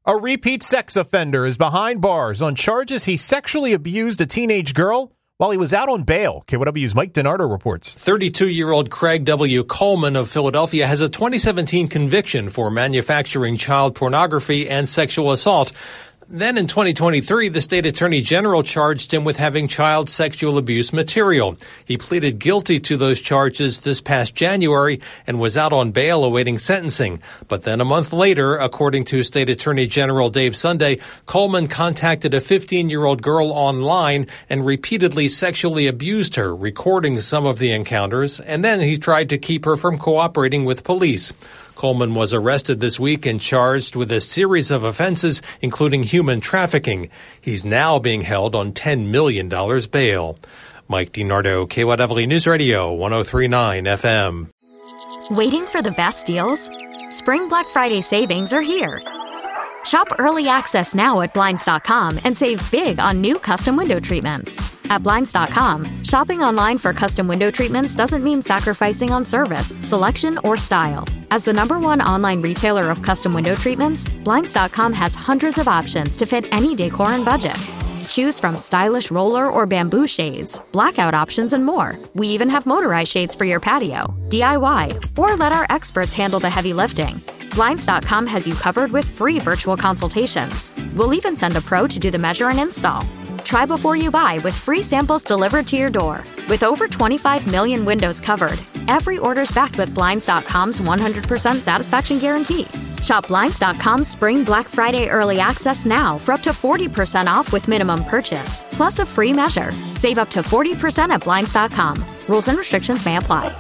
A repeat sex offender is behind bars on charges he sexually abused a teenage girl while he was out on bail. KYW's Mike DiNardo reports. 32-year-old Craig W. Coleman of Philadelphia has a 2017 conviction for manufacturing child pornography and sexual assault. Then in 2023, the state attorney general charged him with having child sexual abuse material. He pleaded guilty to those charges this past January and was out on bail awaiting sentencing. But then a month later, according to State Attorney General Dave Sunday, Coleman contacted a 15-year-old girl online and repeatedly sexually abused her, recording some of the encounters, and then he tried to keep her from cooperating with police. Coleman was arrested this week and charged with a series of offenses, including human trafficking. He's now being held on $10 million bail. Mike DiNardo, KYW News Radio, 103.9 FM. Waiting for the best deals? Spring Black Friday savings are here. Shop early access now at Blinds.com and save big on new custom window treatments. At Blinds.com, shopping online for custom window treatments doesn't mean sacrificing on service, selection, or style. As the #1 online retailer of custom window treatments, Blinds.com has hundreds of options to fit any decor and budget. Choose from stylish roller or bamboo shades, blackout options, and more. We even have motorized shades for your patio, DIY, or let our experts handle the heavy lifting. Blinds.com has you covered with free virtual consultations. We'll even send a pro to do the measure and install. Try before you buy with free samples delivered to your door. With over 25 million windows covered, every order's backed with Blinds.com's 100% satisfaction guarantee. Shop Blinds.com's Spring Black Friday early access now for up to 40% off with minimum purchase, plus a free measure. Save up to 40% at Blinds.com. Rules and restrictions may apply.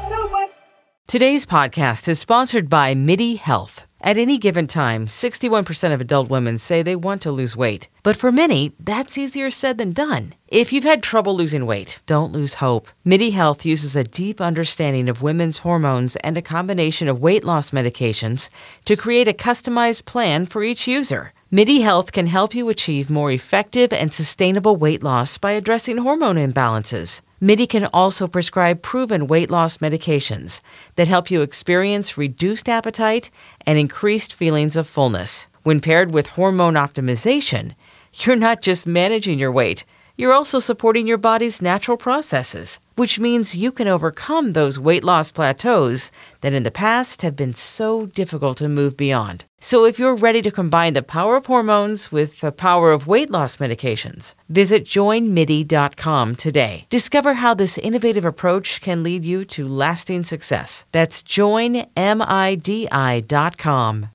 Today's podcast is sponsored by MIDI Health. At any given time, 61% of adult women say they want to lose weight. But for many, that's easier said than done. If you've had trouble losing weight, don't lose hope. MIDI Health uses a deep understanding of women's hormones and a combination of weight loss medications to create a customized plan for each user. MIDI Health can help you achieve more effective and sustainable weight loss by addressing hormone imbalances. MIDI can also prescribe proven weight loss medications that help you experience reduced appetite and increased feelings of fullness. When paired with hormone optimization, you're not just managing your weight, you're also supporting your body's natural processes, which means you can overcome those weight loss plateaus that in the past have been so difficult to move beyond. So if you're ready to combine the power of hormones with the power of weight loss medications, visit joinmidi.com today. Discover how this innovative approach can lead you to lasting success. That's joinmidi.com.